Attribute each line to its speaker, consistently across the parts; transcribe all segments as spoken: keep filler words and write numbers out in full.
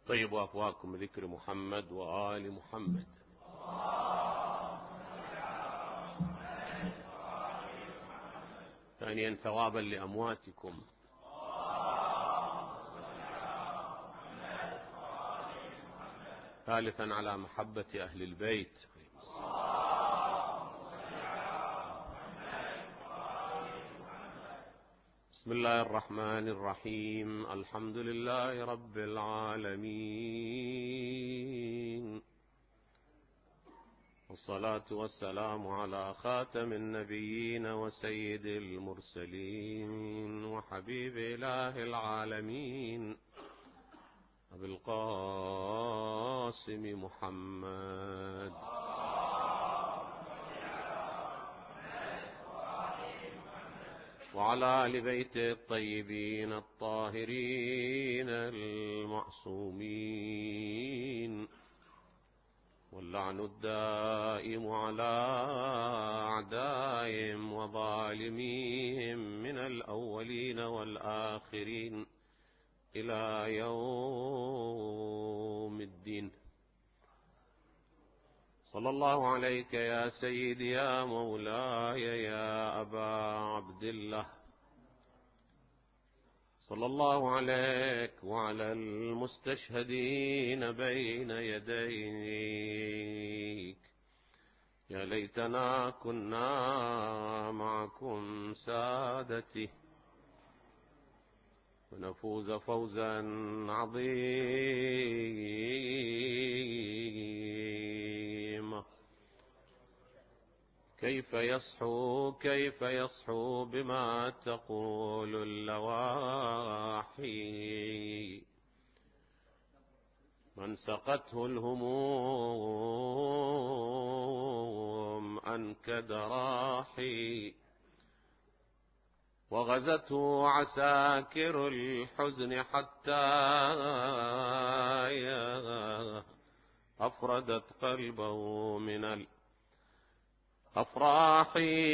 Speaker 1: طيبوا أفواهكم بذكر محمد وآل محمد. ثانيا ثوابا لأمواتكم. ثالثا على محبة أهل البيت. بسم الله الرحمن الرحيم. الحمد لله رب العالمين، والصلاة والسلام على خاتم النبيين وسيد المرسلين وحبيب إله العالمين أبي القاسم محمد وعلى آل بيته الطيبين الطاهرين المعصومين، واللعن الدائم على أعدائهم وظالميهم من الأولين والآخرين إلى يوم الدين. صلى الله عليك يا سيدي يا مولاي يا أبا عبد الله، صلى الله عليك وعلى المستشهدين بين يديك. يا ليتنا كنا معكم سادتي ونفوز فوزا عظيما. كيف يصحو كيف يصحو بما تقول اللواحي، من سقته الهموم أنكد راحي، وغزته عساكر الحزن حتى أفردت قلبه من الأفراح.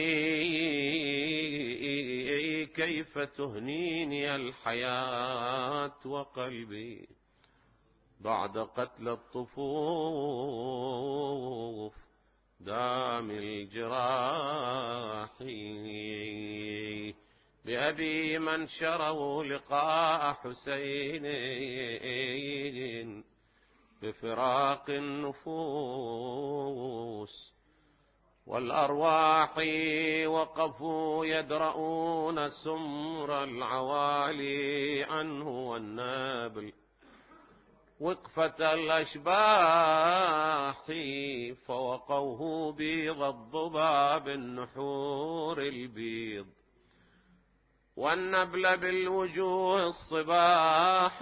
Speaker 1: كيف تهنيني الحياة وقلبي بعد قتل الطفوف دام الجراح. بأبي من شروا لقاء حسين بفراق النفوس والأرواح، وقفوا يدرؤون سمر العوالي عنه والنابل وقفة الأشباح، فوقوه بيض الضباب النحور البيض والنبل بالوجوه الصباح.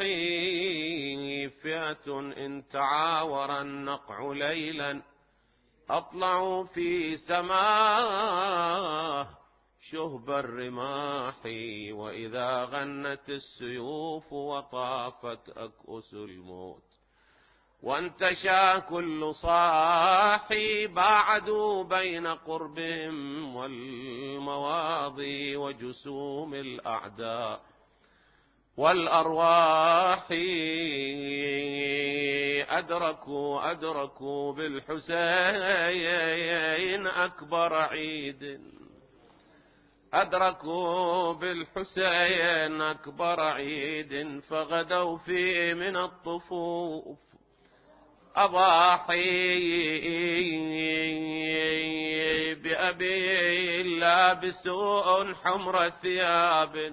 Speaker 1: فئة إن تعاور النقع ليلا أطلعوا في سماه شهب الرماح، وإذا غنت السيوف وطافت أكؤس الموت وانتشى كل صاحي، باعدوا بين قربهم والمواضي وجسوم الأعداء والأرواح. أدركوا أدركوا بالحسين أكبر عيد، أدركوا بالحسين أكبر عيد، فغدوا فيه من الطفوف أضاحي. بأبي لابسوا حمر ثياب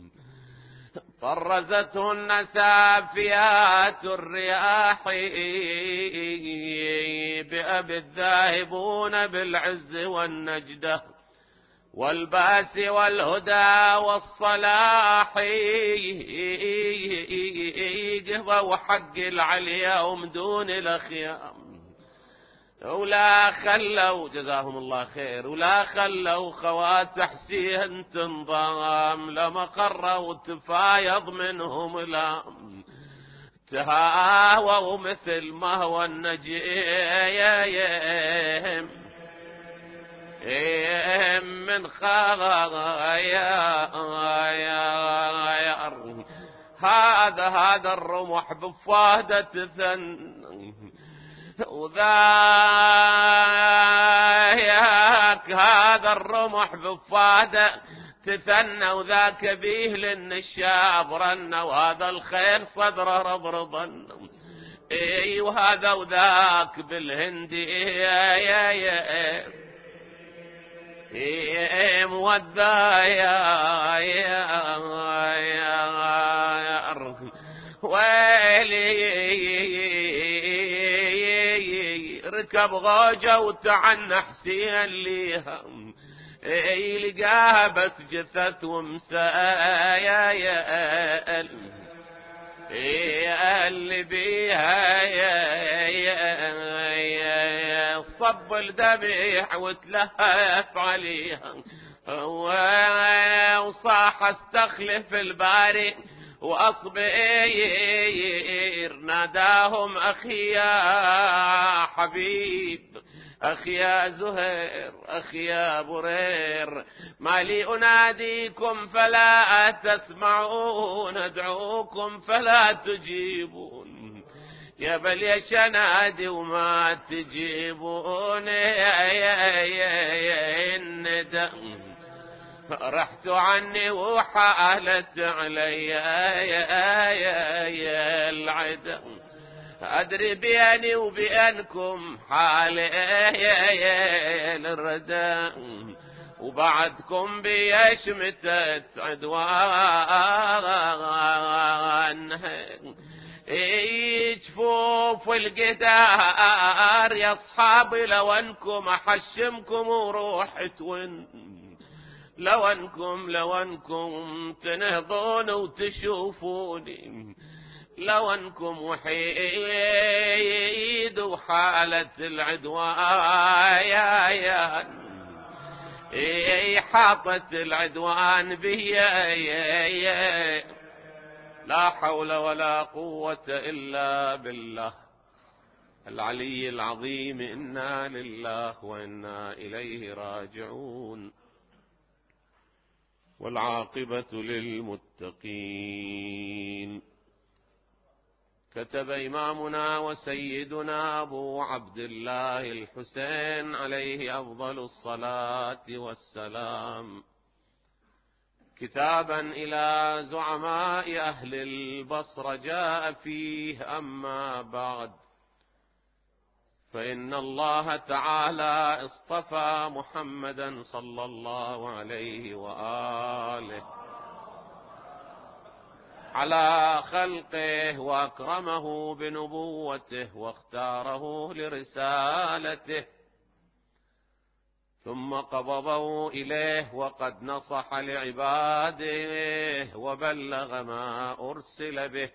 Speaker 1: طرزتهن سافيات الرياح. بأبي الذاهبون بالعز والنجدة والباس والهدى والصلاح، قضوا حق العليا دون الأخيام، ولا خلوا جزاهم الله خير ولا خلوا خوات حسين تنضام، لما قروا تفايض منهم لام، تهاووا مثل ما هو النجيم من خايا هذا هذا الرمح بفاهدة ثن، وذاك هذا الرمح بفاهدة تثنى، وذاك بيه للنشاب رن، وهذا الخيل صدره رضرضن. اي وهذا وذاك بالهندي يا يا يا يا مودع يا يا ويلي ركب غوجة وتعنى حسين ليها، يلقاها بس جثث ومسايا يا اللي بيها يا صب الذبيح وتلهف عليها، وصاح استخلف الباري وأصبير ناداهم أخي يا حبيب، أخي يا زهير، أخي يا برير، ما لي أناديكم فلا تسمعون، أدعوكم فلا تجيبون، يا بل يا شنادي وما تجيبون يا يا يا الندى، رحت عني وحالت علي يا يا يا العدا، أدري بيني وبينكم حالي يا يا الردى، وبعدكم بيشمتت عدوان، جفوف القدار يا اصحابي، لو انكم احشمكم وروح تون، لو انكم لو انكم تنهضون وتشوفوني، لو انكم وحيد وحالة العدوان يا يا حاطت العدوان بي، لا حول ولا قوة إلا بالله العلي العظيم. إنا لله وإنا إليه راجعون، والعاقبة للمتقين. كتب إمامنا وسيدنا أبو عبد الله الحسين عليه أفضل الصلاة والسلام كتابا إلى زعماء أهل البصرة، جاء فيه: أما بعد، فإن الله تعالى اصطفى محمدا صلى الله عليه وآله على خلقه، وأكرمه بنبوته، واختاره لرسالته، ثم قبضه إليه وقد نصح لعباده وبلغ ما أرسل به،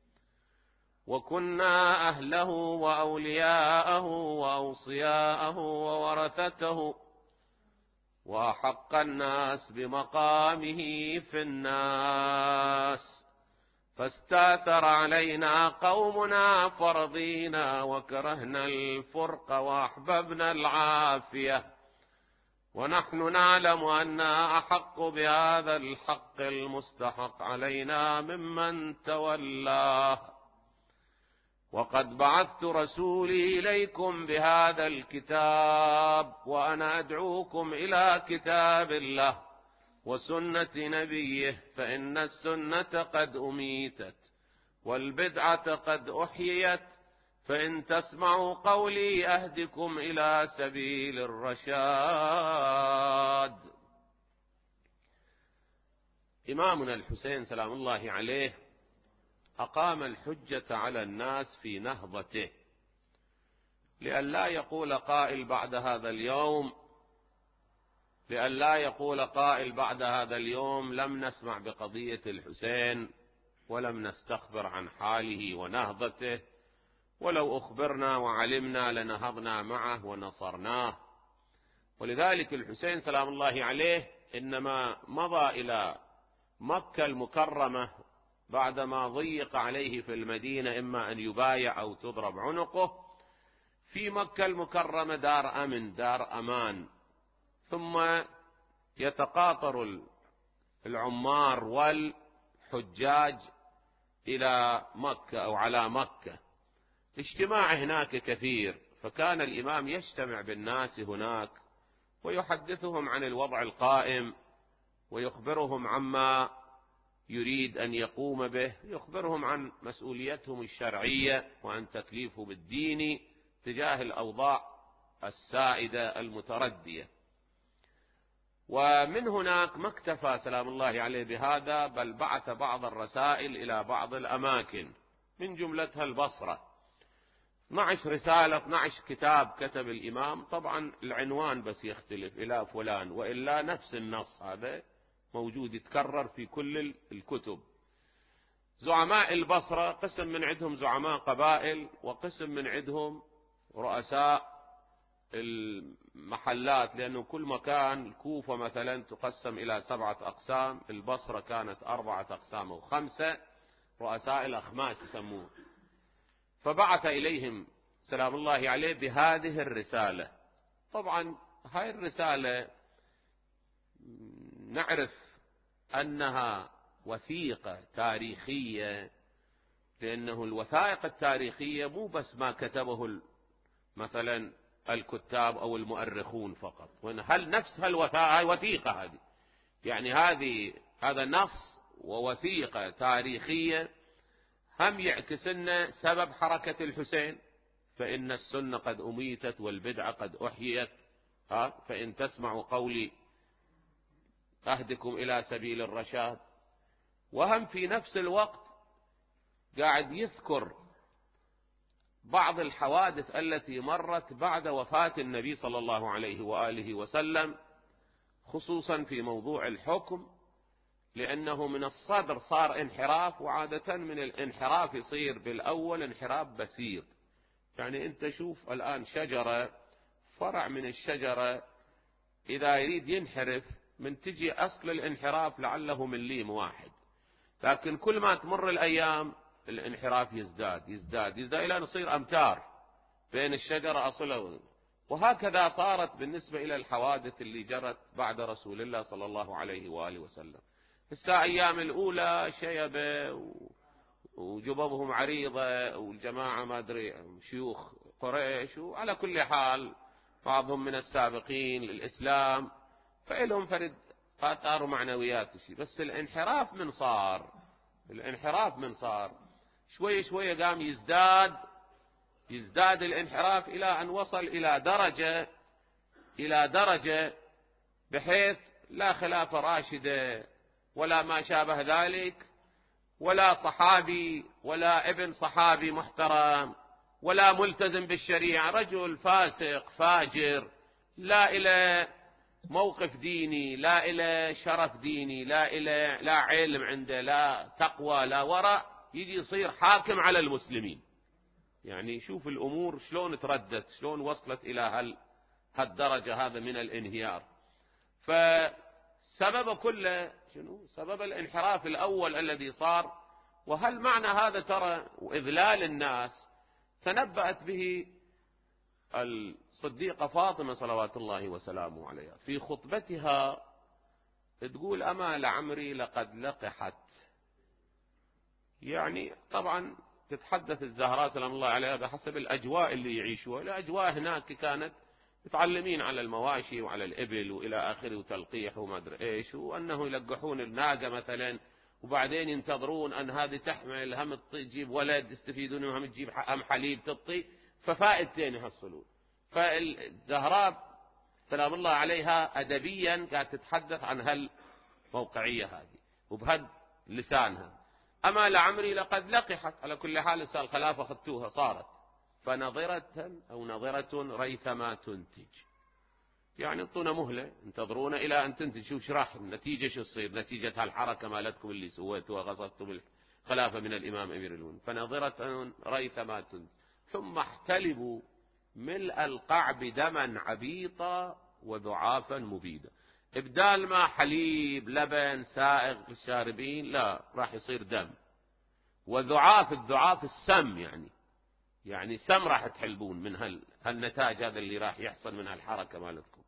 Speaker 1: وكنا أهله وأولياءه وأوصياءه وورثته، وأحق الناس بمقامه في الناس، فاستاثر علينا قومنا فرضينا، وكرهنا الفرق وأحببنا العافية، ونحن نعلم أن أحق بهذا الحق المستحق علينا ممن تولاه. وقد بعثت رسولي إليكم بهذا الكتاب، وأنا أدعوكم إلى كتاب الله وسنة نبيه، فإن السنة قد أميتت والبدعة قد أحييت، فإن تسمعوا قولي أهدكم إلى سبيل الرشاد. إمامنا الحسين سلام الله عليه أقام الحجة على الناس في نهضته، لئلا يقول قائل بعد هذا اليوم لئلا يقول قائل بعد هذا اليوم لم نسمع بقضية الحسين ولم نستخبر عن حاله ونهضته، ولو أخبرنا وعلمنا لنهضنا معه ونصرناه. ولذلك الحسين سلام الله عليه إنما مضى إلى مكة المكرمة بعدما ضيق عليه في المدينة، إما أن يبايع أو تضرب عنقه. في مكة المكرمة دار أمن، دار أمان، ثم يتقاطر العمار والحجاج إلى مكة أو على مكة، اجتماع هناك كثير، فكان الإمام يجتمع بالناس هناك ويحدثهم عن الوضع القائم ويخبرهم عما يريد أن يقوم به، يخبرهم عن مسؤوليتهم الشرعية وعن تكليفه بالدين تجاه الأوضاع السائدة المتردية. ومن هناك ما اكتفى سلام الله عليه بهذا، بل بعث بعض الرسائل إلى بعض الأماكن، من جملتها البصرة، اثنتا عشرة رسالة، اثنتا عشرة كتاب كتب الإمام، طبعا العنوان بس يختلف إلى فلان، وإلا نفس النص هذا موجود يتكرر في كل الكتب. زعماء البصرة قسم من عندهم زعماء قبائل، وقسم من عندهم رؤساء المحلات، لأنه كل مكان، الكوفة مثلا تقسم إلى سبعة أقسام، البصرة كانت أربعة أقسام أو خمسة، رؤساء الأخماس يسموه. فبعث إليهم سلام الله عليه بهذه الرسالة. طبعا هاي الرسالة نعرف أنها وثيقة تاريخية، لأنه الوثائق التاريخية مو بس ما كتبه مثلا الكتاب أو المؤرخون فقط، هل نفس هالوثائق وثيقة هذه، يعني هذه هذا نص ووثيقة تاريخية، هم يعكس لنا سبب حركة الحسين، فإن السنة قد أميتت والبدعة قد أحيت، ها فإن تسمعوا قولي أهدكم إلى سبيل الرشاد. وهم في نفس الوقت قاعد يذكر بعض الحوادث التي مرت بعد وفاة النبي صلى الله عليه وآله وسلم، خصوصا في موضوع الحكم، لأنه من الصدر صار انحراف، وعادة من الانحراف يصير بالأول انحراف بسيط. يعني أنت شوف الآن شجرة، فرع من الشجرة إذا يريد ينحرف من تجي أصل الانحراف لعله مليم واحد، لكن كل ما تمر الأيام الانحراف يزداد يزداد يزداد إلى أن يصير أمتار بين الشجرة أصله. وهكذا صارت بالنسبة إلى الحوادث اللي جرت بعد رسول الله صلى الله عليه وآله وسلم. الساعة أيام الأولى شيبة وجبابهم عريضة والجماعة ما أدري شيوخ قريش، وعلى كل حال بعضهم من السابقين للإسلام، فإلهم فرد آثار معنويات شيء. بس الانحراف من صار الانحراف من صار شوي شوي قام يزداد يزداد الانحراف إلى أن وصل إلى درجة إلى درجة بحيث لا خلافة راشدة ولا ما شابه ذلك، ولا صحابي ولا ابن صحابي محترم ولا ملتزم بالشريعة، رجل فاسق فاجر، لا إلى موقف ديني، لا إلى شرف ديني، لا إلى لا علم عنده، لا تقوى، لا ورع، يجي يصير حاكم على المسلمين. يعني شوف الأمور شلون تردت، شلون وصلت إلى هالدرجة هذا من الانهيار. فسبب كله شنو؟ سبب الانحراف الأول الذي صار. وهل معنى هذا ترى وإذلال الناس تنبأت به الصديقة فاطمة صلوات الله وسلامه عليها في خطبتها، تقول أما لعمري لقد لقحت. يعني طبعا تتحدث الزهراء سلام الله عليها بحسب الأجواء اللي يعيشوها. الأجواء هناك كانت متعلمين على المواشي وعلى الإبل وإلى آخره وتلقيح وما أدري إيش، وأنه يلقحون الناقة مثلا وبعدين ينتظرون أن هذه تحمل هم تجيب ولد يستفيدون وهم تجيب هم حليب تطي، ففائدتين يحصلون. فالزهراء سلام الله عليها أدبيا قاعد تتحدث عن هالموقعية هذه وبهد لسانها. أما لعمري لقد لقحت، على كل حال الخلافة خدتوها صارت، فنظرة أو نظرة ريثما تنتج، يعني انطونا مهلة انتظرونا إلى أن تنتج. شو شرح النتيجة شو تصير، نتيجة هالحركة مالتكم اللي سويتوها غصبتم الخلافة من الإمام أمير المؤمنين. فنظرة ريثما تنتج ثم احتلبوا ملء القعب دما عبيطا وضعافا مبيدا. إبدال ما حليب لبن سائغ للشاربين، لا، راح يصير دم. وضعاف الضعاف السم، يعني يعني سم راح تحلبون من هال هالنتاج هذا اللي راح يحصل من هالحركة مالتكم.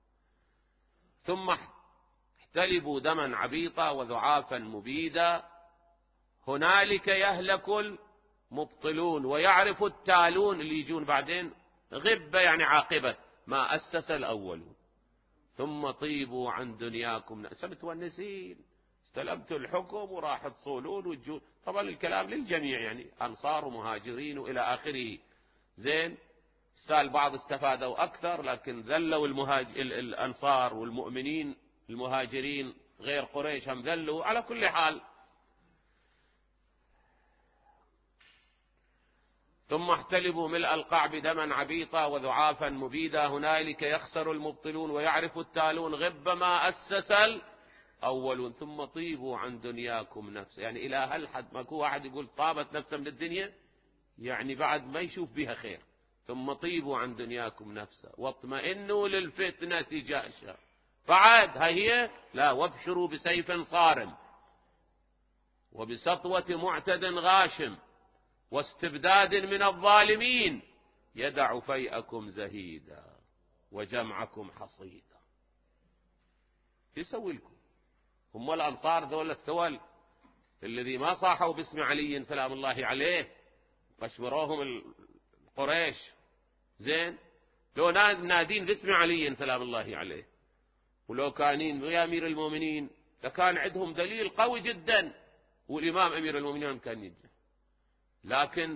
Speaker 1: ثم احتلبوا دما عبيطا وضعافا مبيدا هنالك يهلك المبطلون ويعرف التالون اللي يجون بعدين. غبة يعني عاقبة ما أسس الأولون. ثم طيبوا عن دنياكم. متونسين استلمتوا الحكم وراح تصولون وتجون. طبعا الكلام للجميع يعني أنصار ومهاجرين وإلى آخره. زين سال بعض استفادوا أكثر، لكن ذلوا المهاج... الأنصار والمؤمنين المهاجرين غير قريش هم ذلوا. على كل حال ثم احتلبوا ملء القعب دما عبيطا وذعافا مبيدا. هنالك يخسر المبطلون ويعرف التالون غب ما أسس الأولون. ثم طيبوا عن دنياكم نفسه. يعني إلى هل حد ماكو واحد يقول طابت نفسه من الدنيا، يعني بعد ما يشوف بها خير. ثم طيبوا عن دنياكم نفسه واطمئنوا للفتنة جأشا. بعد هي لا وابشروا بسيف صارم وبسطوة معتد غاشم واستبداد من الظالمين يدع فيئكم زهيدا وجمعكم حصيدا. يسوي لكم هم الأنصار ذول الثول الذي ما صاحوا باسم علي سلام الله عليه فاشمروهم القريش. زين لو نادين باسم علي سلام الله عليه ولو كانين يا أمير المؤمنين لكان عندهم دليل قوي جدا والإمام أمير المؤمنين كان ينجح. لكن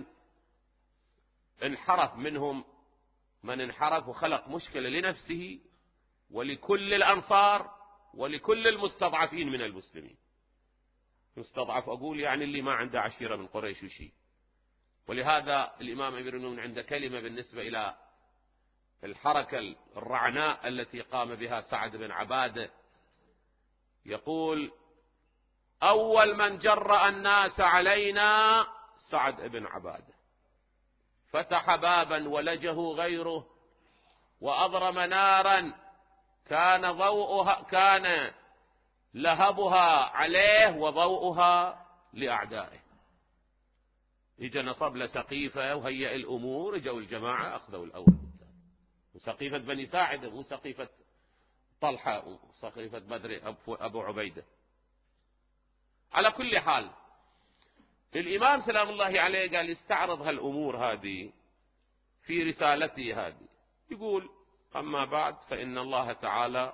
Speaker 1: انحرف منهم من انحرف وخلق مشكلة لنفسه ولكل الأنصار ولكل المستضعفين من المسلمين. مستضعف أقول يعني اللي ما عنده عشيرة من قريش وشيء. ولهذا الإمام أمير المؤمنين عنده كلمة بالنسبة إلى الحركة الرعناء التي قام بها سعد بن عبادة. يقول أول من جرأ الناس علينا سعد بن عبادة، فتح بابا ولجه غيره وأضرم نارا كان ضوءها كان لهبها عليه وضوءها لأعدائه. إجا نصب له سقيفة وهيئ الأمور. إجوا الجماعة أخذوا الأول وسقيفة بني ساعدة وسقيفة طلحة وسقيفة بدر أبو عبيدة. على كل حال الإمام سلام الله عليه قال يستعرض هالأمور هذه في رسالته هذه. يقول أما بعد فإن الله تعالى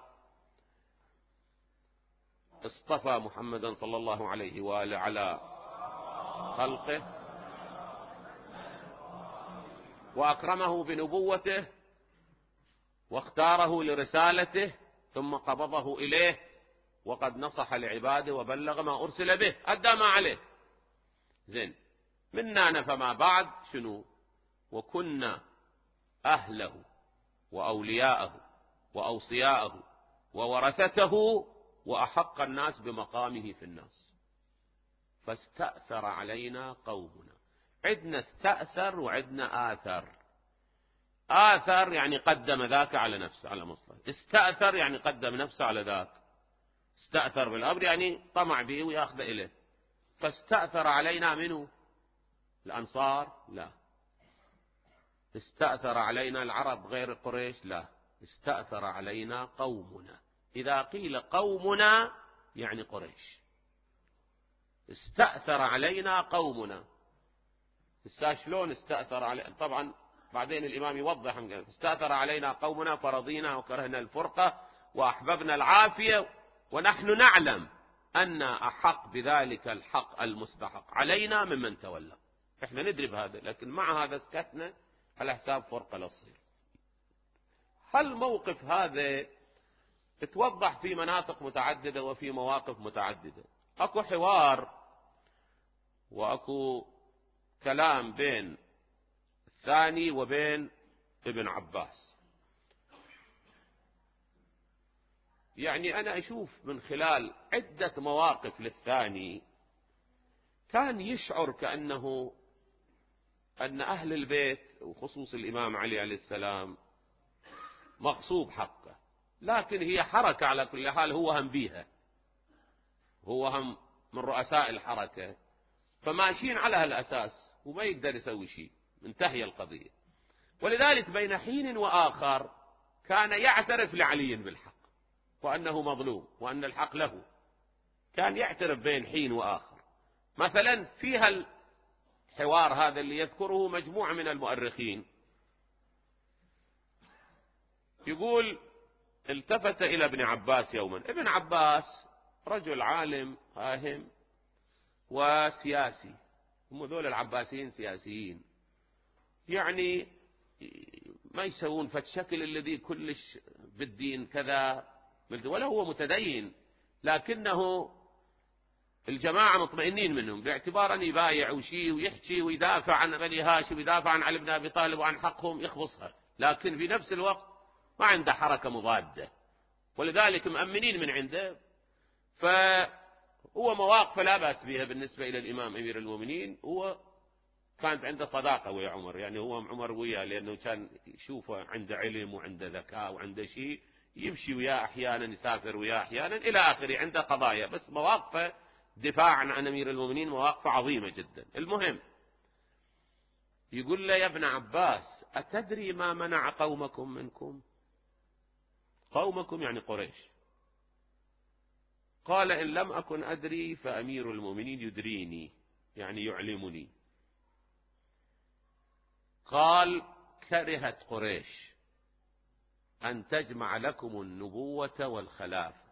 Speaker 1: اصطفى محمدا صلى الله عليه وآله على خلقه وأكرمه بنبوته واختاره لرسالته ثم قبضه إليه وقد نصح لعباده وبلغ ما أرسل به أدى ما عليه. زين منا فما بعد شنو؟ وكنا أهله وأولياءه وأوصياءه وورثته وأحق الناس بمقامه في الناس فاستأثر علينا قومنا. عدنا استأثر وعدنا آثر. آثر يعني قدم ذاك على نفسه على مصلحة. استأثر يعني قدم نفسه على ذاك. استأثر بالأمر يعني طمع به ويأخذ إليه. فاستأثر علينا منه الأنصار؟ لا. استأثر علينا العرب غير قريش؟ لا. استأثر علينا قومنا. إذا قيل قومنا يعني قريش. استأثر علينا قومنا. شلون استأثر علينا؟ طبعا بعدين الإمام يوضح. استأثر علينا قومنا فرضينا وكرهنا الفرقة وأحببنا العافية ونحن نعلم أن أحق بذلك الحق المستحق علينا ممن تولى. إحنا ندري بهذا، لكن مع هذا سكتنا على حساب فرقة للصير. هل موقف هذا اتوضح في مناطق متعددة وفي مواقف متعددة. أكو حوار وأكو كلام بين الثاني وبين ابن عباس. يعني أنا أشوف من خلال عدة مواقف للثاني كان يشعر كأنه أن أهل البيت وخصوص الإمام علي عليه السلام مغصوب حقه، لكن هي حركة على كل حال. هو هم بيها، هو هم من رؤساء الحركة، فماشيين على هالأساس وما يقدر يسوي شيء. انتهي القضية. ولذلك بين حين وآخر كان يعترف لعلي بالحق وأنه مظلوم وأن الحق له. كان يعترف بين حين وآخر. مثلا فيها الحوار هذا اللي يذكره مجموعة من المؤرخين، يقول التفت إلى ابن عباس يوما. ابن عباس رجل عالم فاهم وسياسي، هم ذول العباسيين سياسيين، يعني ما يسوون فالشكل الذي كلش بالدين كذا، ولا هو متدين، لكنه الجماعة مطمئنين منهم باعتبار أن يبايع وشي ويحكي ويدافع عن بني هاشم ويدافع عن علي بن أبي طالب وعن حقهم يخبصها، لكن في نفس الوقت ما عنده حركة مضادة، ولذلك مأمنين من عنده. فهو مواقف لا بأس بها بالنسبة إلى الإمام أمير المؤمنين. هو كانت عنده صداقة ويا عمر، يعني هو عمر وياه لأنه كان يشوفه عنده علم وعنده ذكاء وعنده شيء، يمشي وياه أحيانا، يسافر وياه أحيانا إلى آخره، عنده قضايا، بس مواقفه دفاعا عن أمير المؤمنين مواقف عظيمة جدا. المهم يقول له يا ابن عباس أتدري ما منع قومكم منكم؟ قومكم يعني قريش. قال إن لم أكن أدري فأمير المؤمنين يدريني، يعني يعلمني. قال كرهت قريش أن تجمع لكم النبوة والخلافة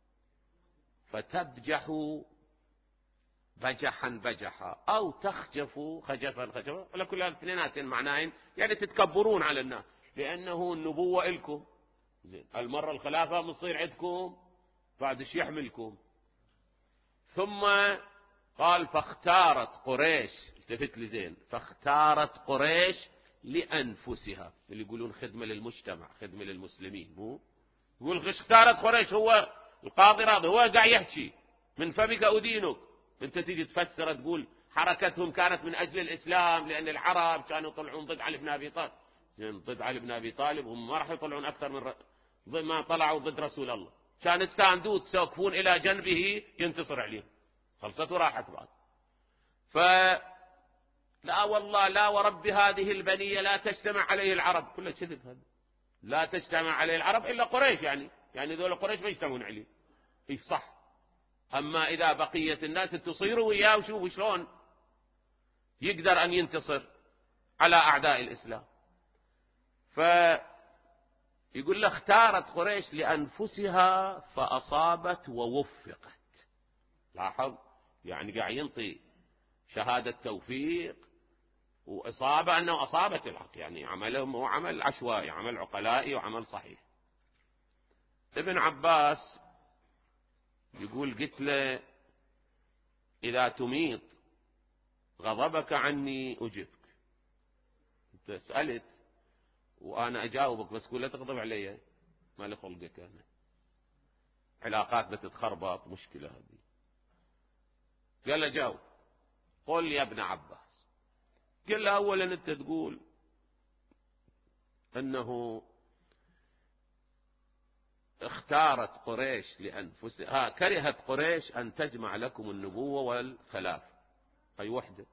Speaker 1: فتبجحوا بجحا بجحا أو تخجفوا خجفا خجفا، على كل الاثنينات معناهن يعني تتكبرون على الناس، لأنه النبوة إلكم زين، المرة الخلافة مصير عندكم بعد ايش يحملكم. ثم قال فاختارت قريش، التفت لي زين، فاختارت قريش لأنفسها، اللي يقولون خدمة للمجتمع خدمة للمسلمين، مو يقول اختارت قريش، هو القاضي راضي، هو قاعد يحكي من فمك أدينك، انت تيجي تفسر تقول حركتهم كانت من أجل الإسلام لأن العرب كانوا يطلعون ضد علي بن أبي طالب. زين ضد علي بن أبي طالب هم ما راح يطلعون أكثر من ر... ضد ما طلعوا ضد رسول الله، كان الساندوت سوقفون إلى جنبه ينتصر عليه، خلصت وراحت بعد. ف لا والله لا ورب هذه البنية لا تجتمع عليه العرب، كله كذب هذا، لا تجتمع عليه العرب إلا قريش، يعني يعني ذول قريش ما يجتمعون عليه، إيه صح. أما إذا بقية الناس تصيروا وياه وشوفوا شلون يقدر أن ينتصر على أعداء الإسلام. فيقول له اختارت قريش لأنفسها فأصابت ووفقت. لاحظ يعني قاعد ينطي شهادة توفيق وإصابة أنه أصابت الحق، يعني عملهم هو عمل عشوائي، عمل عقلائي وعمل صحيح. ابن عباس يقول قلت له إذا تميط غضبك عني أجبك، أنت سألت وأنا أجاوبك بس قول لا تغضب علي، ما لي خلقك أنا، علاقات بتتخربط مشكلة هذه. قال له جاوب، قل يا ابن عباس. قال له أولا أنت تقول أنه اختارت قريش لأنفسها، كرهت قريش أن تجمع لكم النبوة والخلافة، أي وحدة.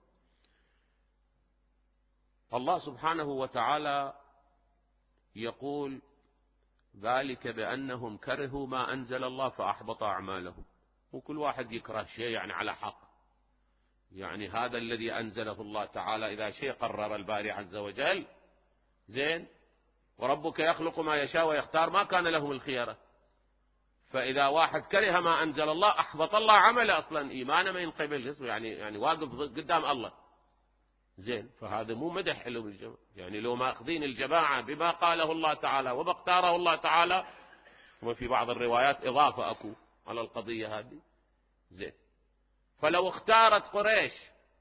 Speaker 1: الله سبحانه وتعالى يقول ذلك بأنهم كرهوا ما أنزل الله فأحبط أعمالهم. وكل واحد يكره شيء يعني على حق، يعني هذا الذي أنزله الله تعالى إذا شيء قرر الباري عز وجل زين، وربك يخلق ما يشاء ويختار، ما كان لهم الخيرة. فإذا واحد كره ما أنزل الله أحبط الله عمله، أصلا إيمانه ما ينقبل جسمه، يعني يعني واقف قدام الله زين. فهذا مو مدح لهم الجماعة، يعني لو ماخذين الجماعة بما قاله الله تعالى وباختاره الله تعالى، وفي بعض الروايات إضافة أكو على القضية هذه زين. فلو اختارت قريش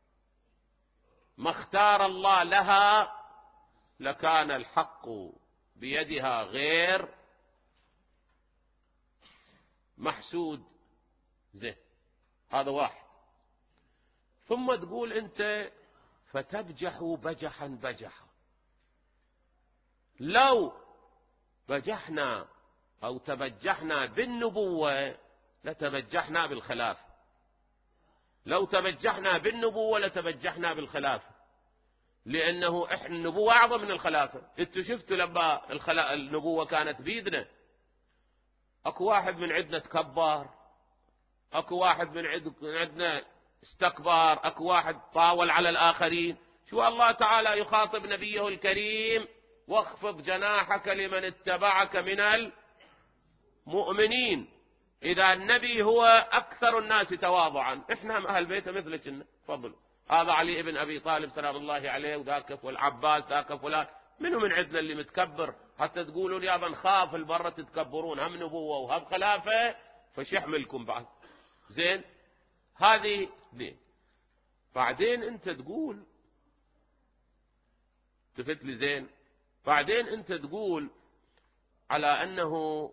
Speaker 1: ما اختار الله لها لكان الحق بيدها غير محسود زين. هذا واحد. ثم تقول أنت فتبجحوا بجحا بجحا، لو بجحنا أو تبجحنا بالنبوة لتبجحنا بالخلافة، لو تبجحنا بالنبوة لتبجحنا بالخلافة، لأنه إحنا النبوة أعظم من الخلافة. أنتوا شفتوا لما الخلا... النبوة كانت بيدنا، أكو واحد من عندنا تكبر، أكو واحد من عندنا استكبر، أكو واحد طاول على الآخرين. شو الله تعالى يخاطب نبيه الكريم: واخفض جناحك لمن اتبعك من المؤمنين. إذا النبي هو أكثر الناس تواضعا، إحنا هم أهل بيته مثلك، فضل. هذا علي بن أبي طالب سلام الله عليه، وذاك والعباس ذاك فلان. منو من عندنا اللي متكبر حتى تقولون يا بن خاف البرة تتكبرون، هم نبوة وهم خلافة فش يحملكم بعد؟ زين، هذه اثنين. بعدين انت تقول، تفت لي زين، بعدين انت تقول على انه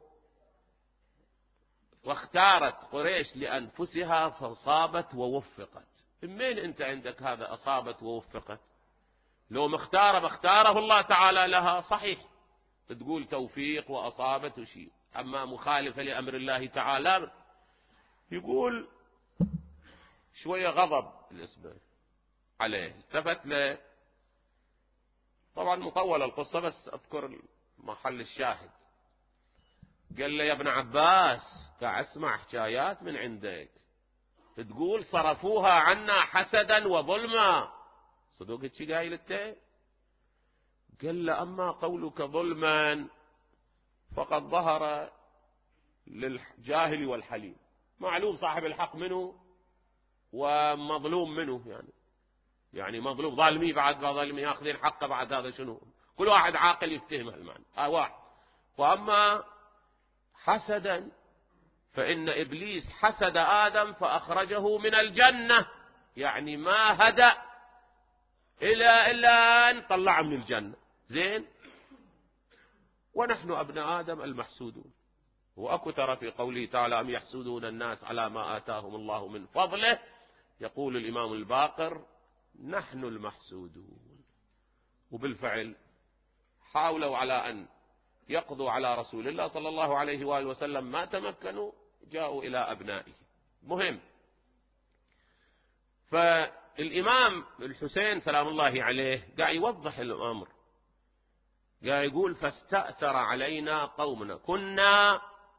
Speaker 1: واختارت قريش لانفسها فاصابت ووفقت. منين انت عندك هذا اصابت ووفقت؟ لو مختاره باختاره الله تعالى لها صحيح، تقول توفيق واصابت وشيء. اما مخالفه لامر الله تعالى، يقول شويه غضب بالنسبه عليه. التفت له، طبعا مطولة القصة بس أذكر محل الشاهد. قال له: يا ابن عباس، قاعد أسمع حكايات من عندك تقول صرفوها عنا حسدا وظلما. صدق هيك قايل انت؟ قال له: أما قولك ظلما فقد ظهر للجاهل والحليم. معلوم صاحب الحق منه ومظلوم منه، يعني يعني مظلوم ظالمي بعد ظالمي ياخذين حقه بعد. هذا شنو؟ كل واحد عاقل يفتهم المعنى. ها واحد. واما حسدا فان ابليس حسد ادم فاخرجه من الجنه، يعني ما هدأ الى الا ان طلعه من الجنه. زين، ونحن ابناء ادم المحسودون. واكو ترى في قوله تعالى: ام يحسدون الناس على ما اتاهم الله من فضله. يقول الامام الباقر: نحن المحسودون. وبالفعل حاولوا على أن يقضوا على رسول الله صلى الله عليه وآله وسلم، ما تمكنوا، جاءوا إلى أبنائه. مهم. فالإمام الحسين سلام الله عليه قاعد يوضح الأمر، قاعد يقول: فاستأثر علينا قومنا، كنا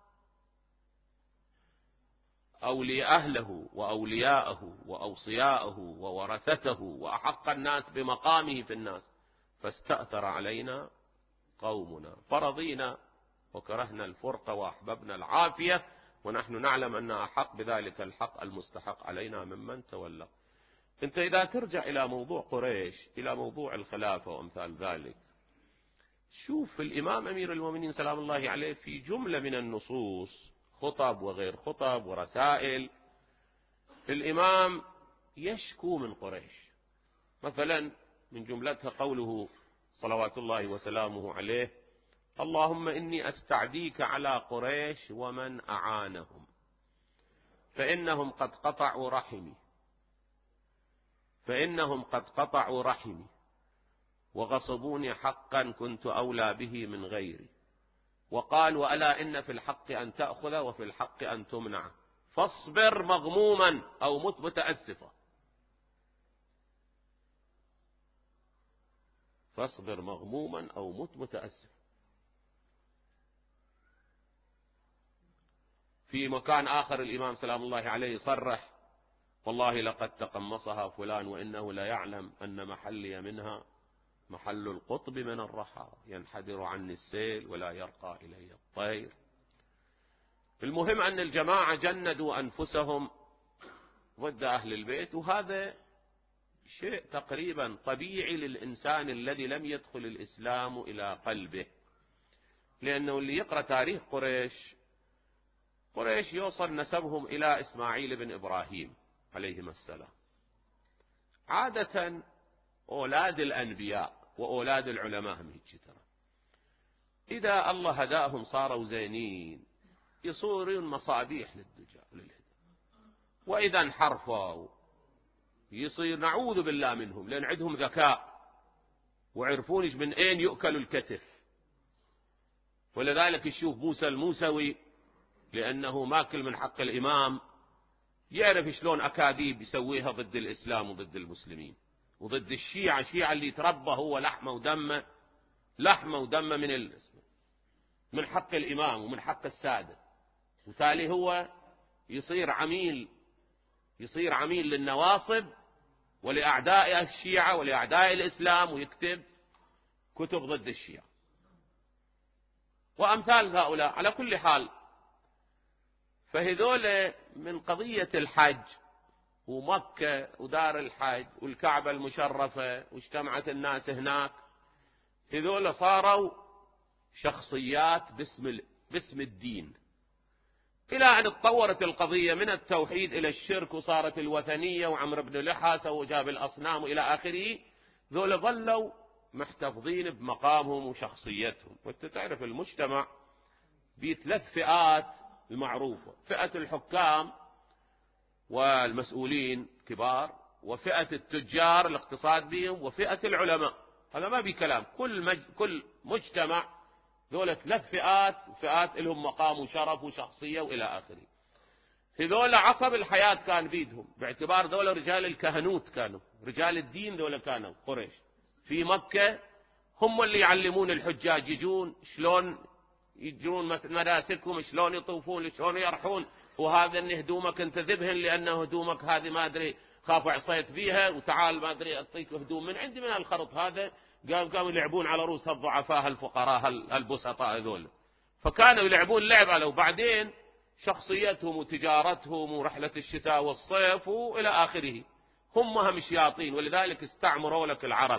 Speaker 1: أولياء أهله وأولياءه وأوصياءه وورثته وأحق الناس بمقامه في الناس، فاستأثر علينا قومنا فرضينا وكرهنا الفرقة وأحببنا العافية، ونحن نعلم أن أحق بذلك الحق المستحق علينا ممن تولى. أنت إذا ترجع إلى موضوع قريش، إلى موضوع الخلافة وأمثال ذلك، شوف الإمام أمير المؤمنين سلام الله عليه في جملة من النصوص، خطب وغير خطب ورسائل، الإمام يشكو من قريش. مثلا من جملتها قوله صلوات الله وسلامه عليه: اللهم إني أستعديك على قريش ومن أعانهم، فإنهم قد قطعوا رحمي فإنهم قد قطعوا رحمي وغصبوني حقا كنت أولى به من غيري، وقال: وألا إن في الحق أن تأخذ وفي الحق أن تمنع، فاصبر مغموما أو مت متأسفا. فاصبر مغموما أو مت متأسفا. في مكان آخر الإمام سلام الله عليه صرح: والله لقد تقمصها فلان وإنه لا يعلم أن محلي منها محل القطب من الرحى، ينحدر عني السيل ولا يرقى إلي الطير. المهم أن الجماعة جندوا أنفسهم ضد أهل البيت، وهذا شيء تقريبا طبيعي للإنسان الذي لم يدخل الإسلام إلى قلبه. لأنه اللي يقرأ تاريخ قريش، قريش يوصل نسبهم إلى إسماعيل بن إبراهيم عليهما السلام. عادة أولاد الأنبياء وأولاد العلماء هم هيك ترى، إذا الله هداهم صاروا زينين، يصورون مصابيح للدجال للهدى. وإذا انحرفوا يصير نعوذ بالله منهم، لأن عندهم ذكاء وعرفونش من أين يؤكل الكتف. ولذلك يشوف موسى الموسوي لأنه ماكل من حق الإمام، يعرف شلون أكاذيب يسويها ضد الإسلام وضد المسلمين وضد الشيعة. الشيعة اللي تربى هو لحمه ودمه، لحمه ودمه من الاسم، من حق الإمام ومن حق السادة، وتالي هو يصير عميل يصير عميل للنواصب ولأعداء الشيعة ولأعداء الإسلام، ويكتب كتب ضد الشيعة وأمثال هؤلاء. على كل حال، فهذول من قضية الحج ومكة ودار الحج والكعبة المشرفة واجتمعت الناس هناك، هذول صاروا شخصيات باسم باسم الدين، إلى أن تطورت القضية من التوحيد إلى الشرك، وصارت الوثنية، وعمرو بن لحى وجاب الأصنام إلى آخره. ذول ظلوا محتفظين بمقامهم وشخصيتهم. وانت تعرف المجتمع بثلاث فئات المعروفة: فئة الحكام والمسؤولين كبار، وفئة التجار الاقتصاد بهم، وفئة العلماء. هذا ما بكلام، كل مج... كل مجتمع ذول ثلاث فئات، فئات لهم مقام وشرف وشخصية وإلى آخره. هذول عصب الحياة كان بيدهم، باعتبار ذول رجال الكهنوت، كانوا رجال الدين. ذول كانوا قريش في مكة هم اللي يعلمون الحجاج يجون شلون يجرون مناسكهم، شلون يطوفون، شلون يرحون، وهذا ان هدومك انت ذبهن لانه هدومك هذه ما ادري خاف عصيت فيها، وتعال ما ادري اعطيك هدوم من عندي من الخرط هذا. قاموا قاموا يلعبون على رؤوس الضعفاء الفقراء البسطاء هذول، فكانوا يلعبون لعب على. وبعدين شخصيتهم وتجارتهم ورحلة الشتاء والصيف والى اخره، هم هم شياطين. ولذلك استعمروا لك العرب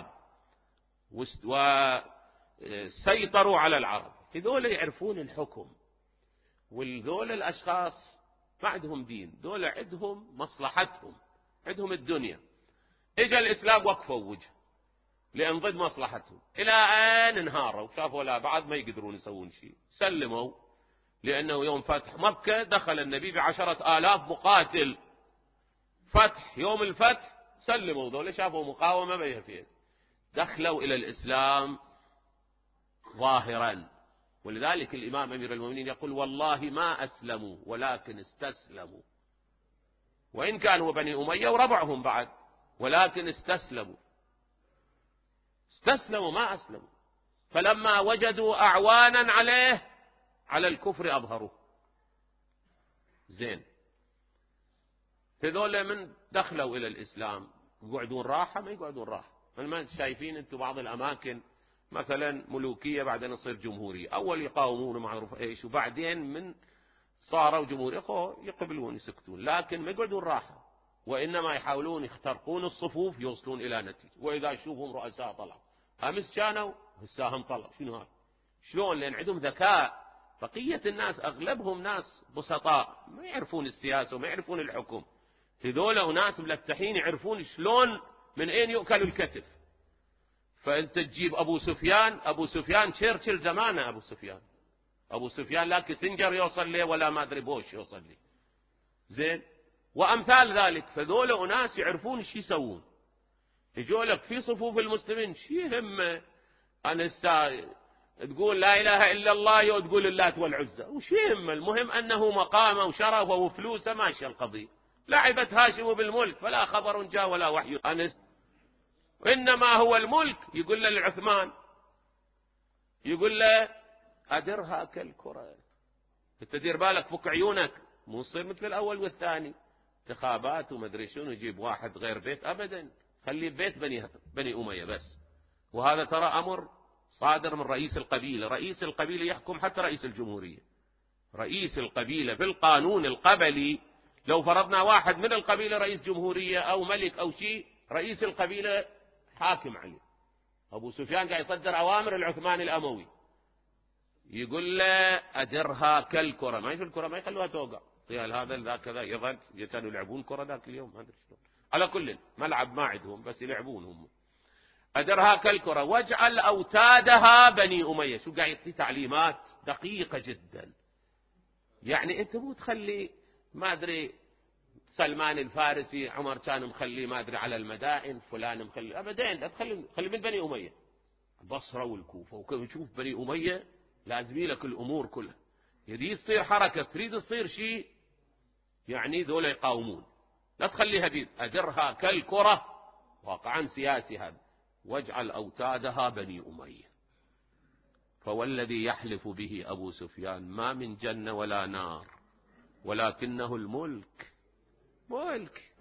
Speaker 1: وسيطروا على العرب. هذول يعرفون الحكم، والذول الاشخاص ما عندهم دين، ذول عندهم مصلحتهم، عندهم الدنيا. اجى الاسلام وقفوا وجه لان ضد مصلحتهم، الى ان انهاروا، شافوا لا بعد ما يقدرون يسوون شيء، سلموا. لانه يوم فتح مكة دخل النبي بعشرة آلاف مقاتل، فتح يوم الفتح سلموا. ذول شافوا مقاومة بها فيه، دخلوا الى الاسلام ظاهرا. ولذلك الامام امير المؤمنين يقول: والله ما اسلموا ولكن استسلموا. وان كانوا بني امية وربعهم بعد، ولكن استسلموا استسلموا ما اسلموا. فلما وجدوا اعوانا عليه على الكفر اظهروه. زين، هذول من دخلوا الى الاسلام يقعدون راحه؟ ما يقعدون راحه. ما شايفين انتم بعض الاماكن مثلا ملوكيه بعدين تصير جمهوريه، اول يقاومون معروف ايش، وبعدين من صاروا جمهوريه خو يقبلون يسكتون، لكن ما يقعدون راحه، وانما يحاولون يخترقون الصفوف يوصلون الى نتيجه. واذا يشوفهم رؤساء طلعوا، امس كانوا هساهم طلعوا. شنو هذا؟ شلون؟ لان عندهم ذكاء. بقيه الناس اغلبهم ناس بسطاء ما يعرفون السياسه وما يعرفون الحكم. هذول وناس ملتحين يعرفون شلون من اين يؤكل الكتف. فانت تجيب ابو سفيان، ابو سفيان تشرشل زمانه، ابو سفيان ابو سفيان لا كيسنجر يوصل له ولا ما ادري بوش يوصل له. زين، وامثال ذلك. فذول اناس يعرفون ايش يسوون. يجوا لك في صفوف المسلمين شي يهمه ان السا تقول لا اله الا الله وتقول اللات والعزى، وش يهمه؟ المهم انه مقامه وشرفه وفلوسه ماشيه القضيه. لعبت هاشم بالملك فلا خبر جاء ولا وحي انس، وانما هو الملك. يقول له لعثمان، يقول له ادرها كالكره، تدير بالك فك عيونك، مو تصير مثل الاول والثاني انتخابات ومدري شنو، يجيب واحد غير بيت ابدا، خلي بيت بني بني اميه بس. وهذا ترى امر صادر من رئيس القبيله، رئيس القبيله يحكم حتى رئيس الجمهوريه. رئيس القبيله بالقانون القبلي، لو فرضنا واحد من القبيله رئيس جمهوريه او ملك او شيء، رئيس القبيله حاكم عليه. ابو سفيان قاعد يصدر اوامر العثماني الاموي، يقول له ادرها كالكره، ما يشوف الكره ما يخلوها توقع، طيال هذا ذاك كذا يظل. كانوا يلعبون كره ذاك اليوم ما ادري شلون، على كل ملعب ما عندهم بس يلعبون هم. ادرها كالكره واجعل اوتادها بني اميه. شو قاعد يعطي تعليمات دقيقه جدا. يعني انت مو تخلي ما ادري سلمان الفارسي عمر كان مخلي ما ادري على المدائن، فلان مخلي ابدا، لا تخلي خلي من بني اميه، البصره والكوفه. وكيف نشوف بني اميه لازمي لك الامور كلها. يدي تصير حركه تريد تصير شيء، يعني ذولا يقاومون. لا تخليها بيد، ادرها كالكره، واقعا سياسي هذا. واجعل اوتادها بني اميه. فوالذي يحلف به ابو سفيان ما من جنه ولا نار، ولكنه الملك. ملك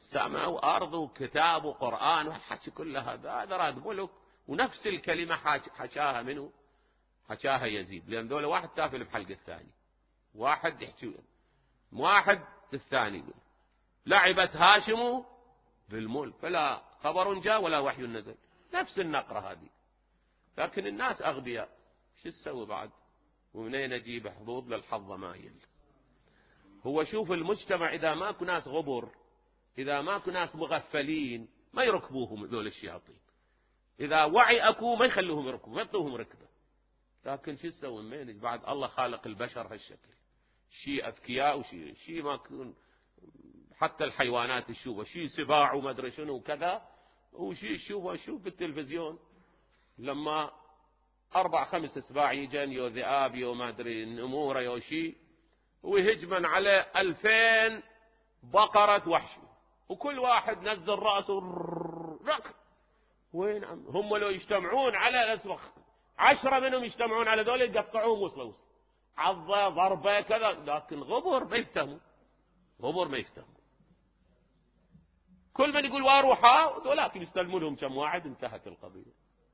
Speaker 1: سماء وأرض وكتاب وقرآن وحكي كل هذا، هذا راد ملك. ونفس الكلمة حكاها منه، حكاها يزيد، لأن دولة واحد تافل بحلق الثاني، واحد يحكي واحد الثاني يقول لعبت هاشم بالملك فلا خبر جاء ولا وحي نزل، نفس النقرة هذه. لكن الناس أغبياء، شو تسوي بعد؟ ومنين أجيب حظوظ للحظ مايل؟ هو شوف المجتمع إذا ماكو ناس غبر، إذا ماكو ناس مغفلين ما يركبوهم ذول الشياطين، إذا وعي أكو ما يخلوهم يركبوا، ما يعطوهم ركبة. لكن شو تسوي منين؟ بعد الله خالق البشر هالشكل، شيء أذكياء وشيء شيء ما كون، حتى الحيوانات تشوفه شيء سباع وما أدري شنو وكذا، وشيء تشوفه شوف بالتلفزيون لما أربع خمس سباع يجن يو ذئاب يو ما أدري نمورة يو شيء، ويهجمن على ألفين بقرة وحشي، وكل واحد نزل رأسه رك. وين هم لو يجتمعون على الأسبخ عشرة منهم يجتمعون على ذول يقطعوهم وصلوا وصل عضة ضربة كذا، لكن غبر ما يفتهموا، غبر ما يفتهموا. كل من يقول واروحا ولكن يستلمونهم كم واحد، انتهت القضية.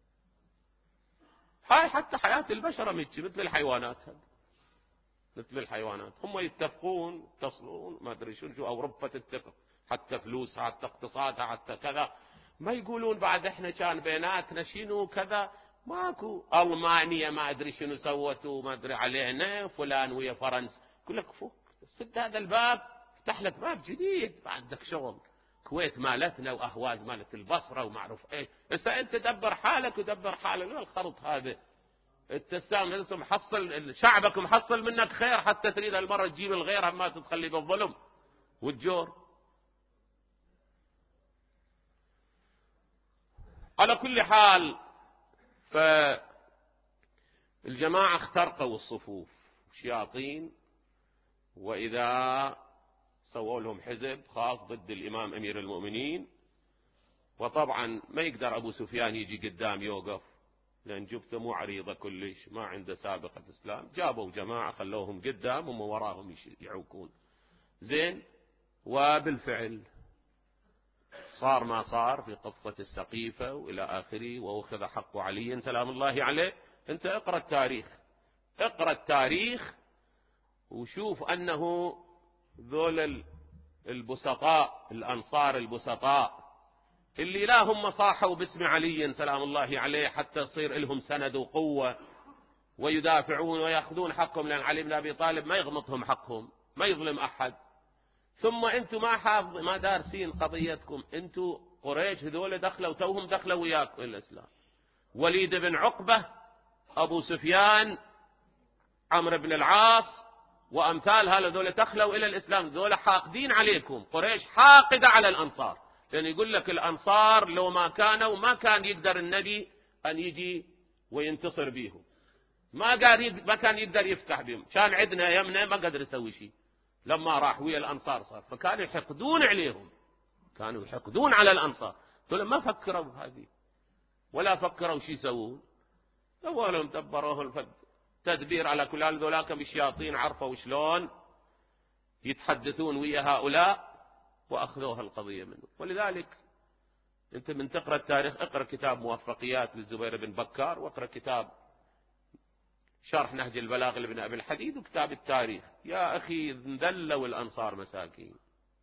Speaker 1: هاي حتى حياة البشر متشي مثل الحيوانات، هذا مثل الحيوانات، هم يتفقون يتصلون ما ادري شنو او ربة التفق، حتى فلوسها حتى اقتصادها حتى كذا، ما يقولون بعد احنا كان بيناتنا شنو كذا، ماكو. المانيا ما ادري شنو سوتوا ما ادري علينا، فلان ويا فرنسا، يقول لك فوق سد هذا الباب افتح لك باب جديد، عندك شغل. كويت مالتنا واهواز مالت البصره ومعروف ايش، هسه انت دبر حالك ودبر حالك. الخرط هذا انت سام محصل شعبك، محصل منك خير، حتى تريد المرة تجيب الغير ما تتخلي بالظلم والجور. على كل حال فالجماعة اخترقوا الصفوف شياطين، وإذا سووا لهم حزب خاص ضد الإمام أمير المؤمنين. وطبعا ما يقدر أبو سفيان يجي قدام يوقف، لأن جبته مو عريضة كلش، ما عنده سابقة إسلام. جابوا جماعة خلوهم قدام هم وراهم يعوكون زين. وبالفعل صار ما صار في قصة السقيفة وإلى آخره، وأخذ حق علي سلام الله عليه. أنت اقرأ التاريخ، اقرأ التاريخ وشوف أنه ذول البسطاء الأنصار البسطاء اللي لا هم صاحوا باسم علي سلام الله عليه حتى يصير لهم سند وقوة ويدافعون ويأخذون حقهم، لأن علي بن أبي طالب ما يغمطهم حقهم، ما يظلم أحد. ثم أنتم ما حافظ ما دارسين قضيتكم، أنتم قريش هذول دخلوا توهم دخلوا وياكم الإسلام. وليد بن عقبة، أبو سفيان، عمرو بن العاص وأمثال هذول دخلوا إلى الإسلام، ذول حاقدين عليكم. قريش حاقدة على الأنصار، لأن يقول لك الأنصار لو ما كانوا ما كان يقدر النبي أن يجي وينتصر بيهم، ما قال ما كان يقدر يفتح بهم، كان عندنا يمنى ما قدر يسوي شيء. لما راح ويا الأنصار صار، فكانوا يحقدون عليهم، كانوا يحقدون على الأنصار. دول ما فكروا بهذه ولا فكروا شيء يسوون، أولهم دبروه التدبير على كل هال. ذولاك بالشياطين عرفوا شلون يتحدثون ويا هؤلاء وأخذوها القضية منه. ولذلك أنت من تقرأ التاريخ اقرأ كتاب موفقيات للزبير بن بكار، واقرأ كتاب شرح نهج البلاغ لابن أبي الحديد، وكتاب التاريخ. يا أخي ذلوا الأنصار مساكين،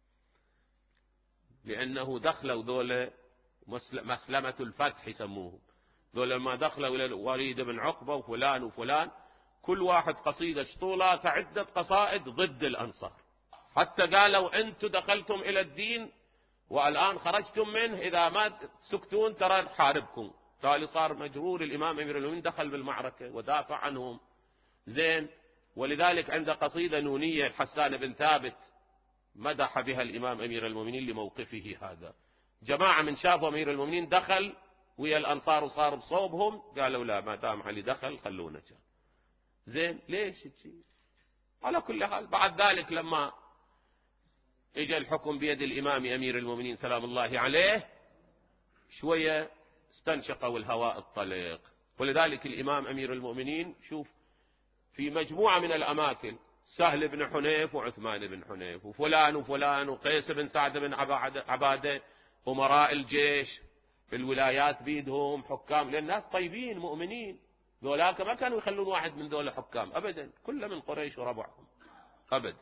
Speaker 1: لأنه دخلوا ذولا مسلمة الفتح يسموه، ذولا ما دخلوا إلى وليد بن عقبة وفلان وفلان، كل واحد قصيدة شطولات عدة قصائد ضد الأنصار، حتى قالوا أنتم دخلتم إلى الدين والآن خرجتم منه، إذا ما سكتون ترى نحاربكم. قال صار مجرور الإمام أمير المؤمنين دخل بالمعركة ودافع عنهم زين. ولذلك عند قصيدة نونية حسان بن ثابت مدح بها الإمام أمير المؤمنين لموقفه هذا. جماعة من شافوا أمير المؤمنين دخل ويا الأنصار وصار بصوبهم، قالوا لا ما دام علي دخل خلونا كان زين. ليش شيء؟ على كل حال بعد ذلك لما اجى الحكم بيد الإمام أمير المؤمنين سلام الله عليه شوية استنشقوا الهواء الطليق. ولذلك الإمام أمير المؤمنين شوف في مجموعة من الأماكن سهل بن حنيف وعثمان بن حنيف وفلان وفلان وقيس بن سعد بن عبادة أمراء الجيش في الولايات بيدهم حكام، لأن الناس طيبين مؤمنين، ذولاك ما كانوا يخلون واحد من ذولا حكام أبدا، كل من قريش وربعهم أبدا.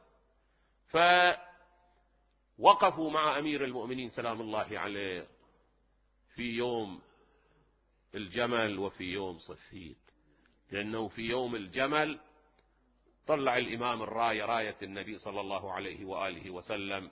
Speaker 1: فوقفوا مع أمير المؤمنين سلام الله عليه في يوم الجمل وفي يوم صفين، لأنه في يوم الجمل طلع الإمام الراية راية النبي صلى الله عليه وآله وسلم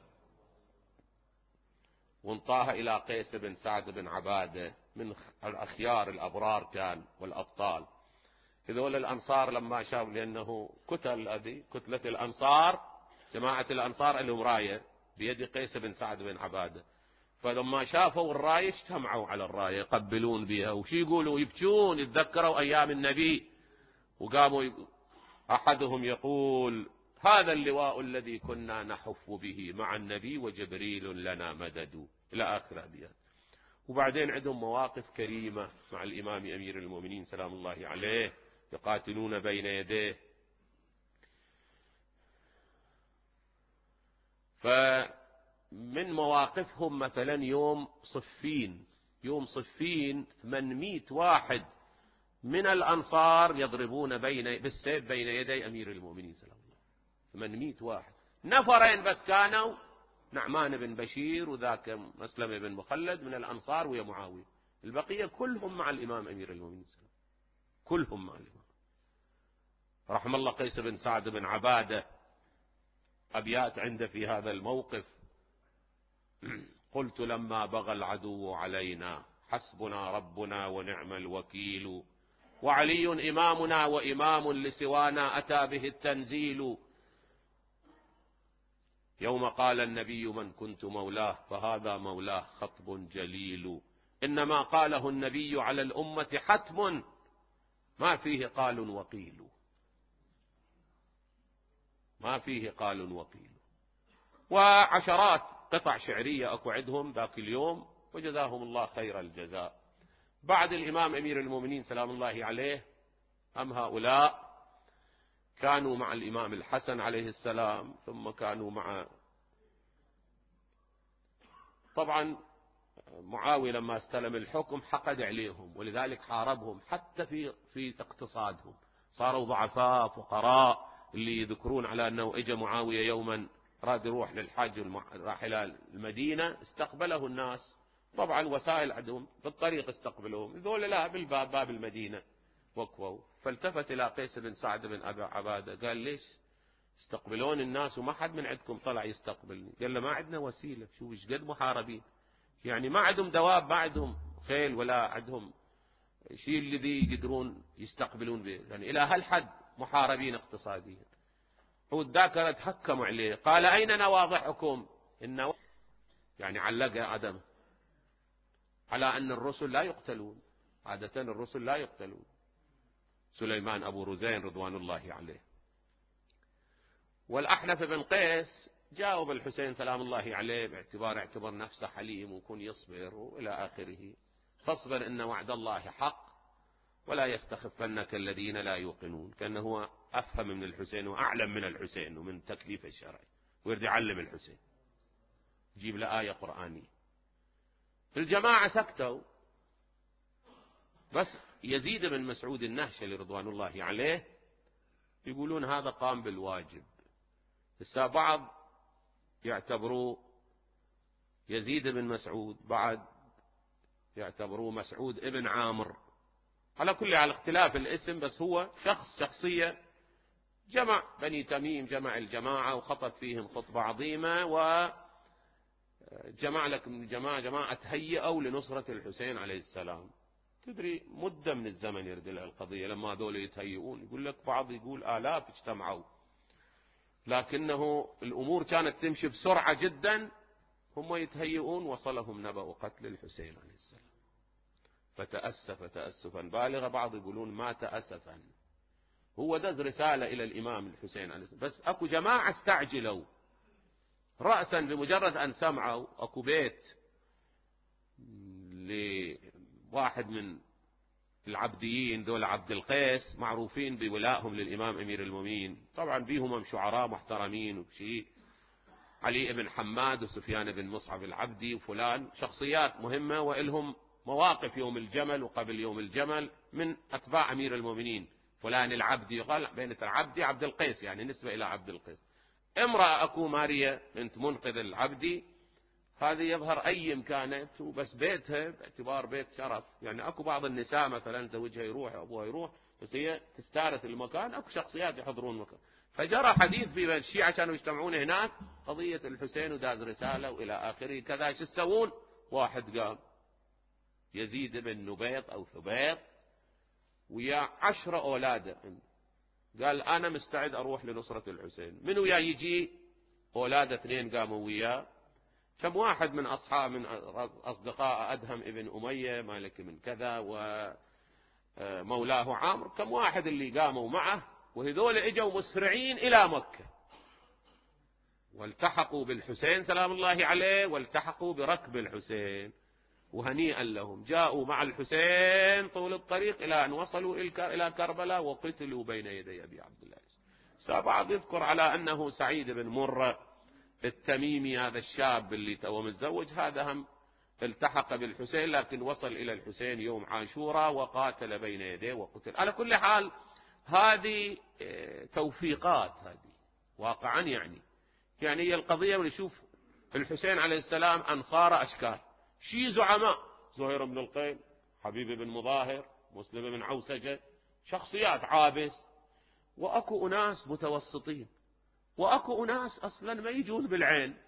Speaker 1: وانطاها إلى قيس بن سعد بن عبادة من الأخيار الأبرار كان والأبطال. هذول الأنصار لما شافوا، لأنه كتل هذه كتلة الأنصار، جماعة الأنصار لهم راية بيد قيس بن سعد بن عبادة، فلما شافوا الراية اجتمعوا على الراية يقبلون بها، وشي يقولوا يبكون يتذكروا أيام النبي، وقاموا أحدهم يقول هذا اللواء الذي كنا نحف به مع النبي وجبريل لنا مدد، إلى آخر أبيات. وبعدين عندهم مواقف كريمة مع الإمام أمير المؤمنين سلام الله عليه، يقاتلون بين يديه. فمن مواقفهم مثلا يوم صفين، يوم صفين ثمانمائة واحد من الأنصار يضربون بين بالسيف بين يدي أمير المؤمنين سلام الله، ثمانمائة واحد، نفرين بس كانوا نعمان بن بشير وذاك مسلم بن مخلد من الأنصار ويا معاوية، البقية كلهم مع الإمام أمير المؤمنين سلام، كلهم مع الإمام. رحم الله قيس بن سعد بن عبادة، أبيات عنده في هذا الموقف: قلت لما بغى العدو علينا حسبنا ربنا ونعم الوكيل، وعلي إمامنا وإمام لسوانا أتى به التنزيل، يوم قال النبي من كنت مولاه فهذا مولاه خطب جليل، إنما قاله النبي على الأمة حتم ما فيه قال وقيل، ما فيه قال وقيل. وعشرات قطع شعرية أكو عندهم ذاك اليوم، وجزاهم الله خير الجزاء. بعد الإمام أمير المؤمنين سلام الله عليه أم هؤلاء كانوا مع الإمام الحسن عليه السلام، ثم كانوا مع طبعا معاوية لما استلم الحكم حقد عليهم، ولذلك حاربهم حتى في في اقتصادهم، صاروا ضعفاء فقراء. اللي يذكرون على أنه إجا معاوية يوما راد يروح للحج راح إلى المدينة، استقبله الناس، طبعا وسائل عندهم في الطريق استقبلوهم، ذول لا بالباب باب المدينة وقفوا. فالتفت إلى قيس بن سعد بن أبي عبادة قال ليش استقبلون الناس وما حد من عندكم طلع يستقبلني؟ قال له ما عندنا وسيلة، شوف ايش قد محاربين، يعني ما عندهم دواب، ما عندهم خيل ولا عندهم شيء الذي يقدرون يستقبلون به، يعني إلى هالحد محاربين اقتصاديا. والذاكرة تحكموا عليه، قال أين نواضحكم؟ إن يعني علق عدم على أن الرسل لا يقتلون، عادة الرسل لا يقتلون. سليمان أبو رزين رضوان الله عليه. والأحنف بن قيس جاوب الحسين سلام الله عليه باعتبار اعتبر نفسه حليم ويكون يصبر وإلى آخره، فاصبر إن وعد الله حق ولا يستخفنك الذين لا يوقنون. كان هو أفهم من الحسين وأعلم من الحسين ومن تكليف الشرع، ويرد يعلم الحسين جيب له آية قرآنية. الجماعة سكتوا، بس يزيد بن مسعود النهشلي رضوان الله عليه يقولون هذا قام بالواجب. السا بعض يعتبروه يزيد بن مسعود، بعد يعتبروه مسعود ابن عامر، على كل على اختلاف الاسم، بس هو شخص شخصية جمع بني تميم، جمع الجماعة وخطب فيهم خطبة عظيمة، وجمع لكم الجماعة جماعة تهيئوا لنصرة الحسين عليه السلام. تدري مدة من الزمن يرد لها القضية لما هذول يتهيئون، يقول لك بعض يقول آلاف اجتمعوا، لكنه الأمور كانت تمشي بسرعة جدا، هم يتهيئون وصلهم نبأ قتل الحسين عليه السلام، فتأسف تأسفا بالغا. بعض يقولون مات أسفا. هو دز رسالة إلى الإمام الحسين عليه السلام، بس أكو جماعة استعجلوا رأسا بمجرد أن سمعوا. أكو بيت لواحد من العبديين دول عبد القيس معروفين بولائهم للإمام أمير المؤمنين، طبعا بيهم شعراء محترمين وشيء، علي بن حماد وسفيان بن مصعب العبدي وفلان، شخصيات مهمة وإلهم مواقف يوم الجمل وقبل يوم الجمل من أتباع أمير المؤمنين. فلان العبدي يقال بين العبدي عبد القيس، يعني نسبة إلى عبد القيس. امرأة أكو ماريا بنت منقذ العبدي، هذه يظهر أيم كانت وبس بيتها باعتبار بيت شرف، يعني أكو بعض النساء مثلا زوجها يروح أبوها يروح بس هي تستارث المكان، أكو شخصيات يحضرون المكان. فجرى حديث في الشيعة كانوا يجتمعون هناك قضية الحسين وداز رسالة وإلى آخره كذا، شو يسوون؟ واحد قام يزيد بن نبيط أو ثبيط ويا عشرة أولاده، قال أنا مستعد أروح لنصرة الحسين. من ويا يجي؟ أولاده اثنين قاموا وياه. كم واحد من أصحاب من أصدقاء أدهم ابن أمية مالك من كذا ومولاه عامر، كم واحد اللي قاموا معه، وهذول اجوا مسرعين إلى مكة والتحقوا بالحسين سلام الله عليه، والتحقوا بركب الحسين، وهنيئا لهم جاءوا مع الحسين طول الطريق إلى أن وصلوا إلى كربلاء وقتلوا بين يدي أبي عبد الله. سبعض يذكر على أنه سعيد بن مرة التميمي، هذا الشاب اللي تو متزوج، هذا هم التحق بالحسين لكن وصل إلى الحسين يوم عاشوراء وقاتل بين يديه وقتل. على كل حال هذه توفيقات، هذه واقعا يعني يعني هي القضية. ونشوف الحسين عليه السلام أنصار أشكال، شي زعماء، زهير بن القيم، حبيب بن مظاهر، مسلم بن عوسجة، شخصيات عابس، وأكو أناس متوسطين، وأكو أناس أصلا ما يجون بالعين،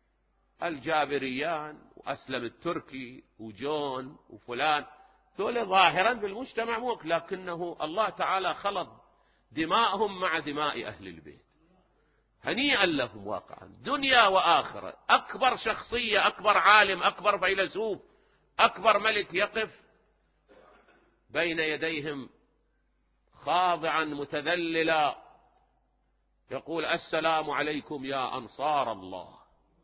Speaker 1: الجابريان وأسلم التركي وجون وفلان، ذول ظاهرا بالمجتمع موك، لكنه الله تعالى خلط دماءهم مع دماء أهل البيت. هنيئا لهم واقعا دنيا وآخرة. أكبر شخصية، أكبر عالم، أكبر فيلسوف، أكبر ملك يقف بين يديهم خاضعا متذللا يقول السلام عليكم يا أنصار الله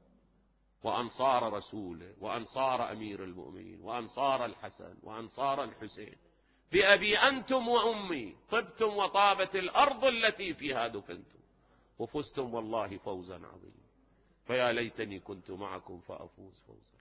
Speaker 1: وأنصار رسوله وأنصار أمير المؤمنين وأنصار الحسن وأنصار الحسين، بأبي أنتم وأمي طبتم وطابت الأرض التي فيها دفنتم وفزتم والله فوزا عظيما، فيا ليتني كنت معكم فأفوز فوزا.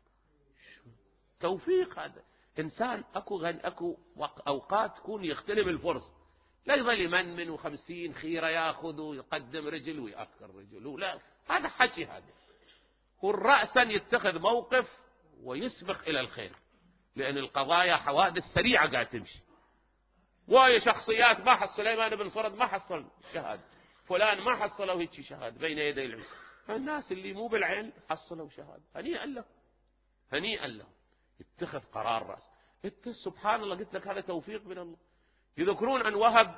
Speaker 1: توفيق هذا إنسان. أكو غن أكو أوقات تكون يختلف الفرصة، لا يظل من من وخمسين خيرة يأخذ ويقدم رجل ويأخر رجل، لا، هذا حكي. هذا هو رأسا يتخذ موقف ويسبق إلى الخير، لأن القضايا حوادث سريعة قاعد تمشي، وهي شخصيات ما حصل. سليمان بن صرد ما حصل شهادة، فلان ما حصلوا هيك شهادة بين يدي العلم، الناس اللي مو بالعين حصلوا شهادة. هنيئا له، هنيئا له، اتخذ قرار رأس. سبحان الله، قلت لك هذا توفيق من الله. يذكرون أن وهب